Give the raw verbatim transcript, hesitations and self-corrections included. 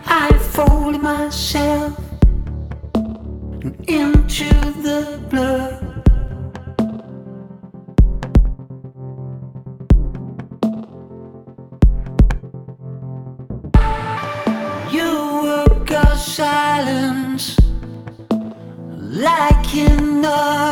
I folded myself into the blood. You work of silence like in the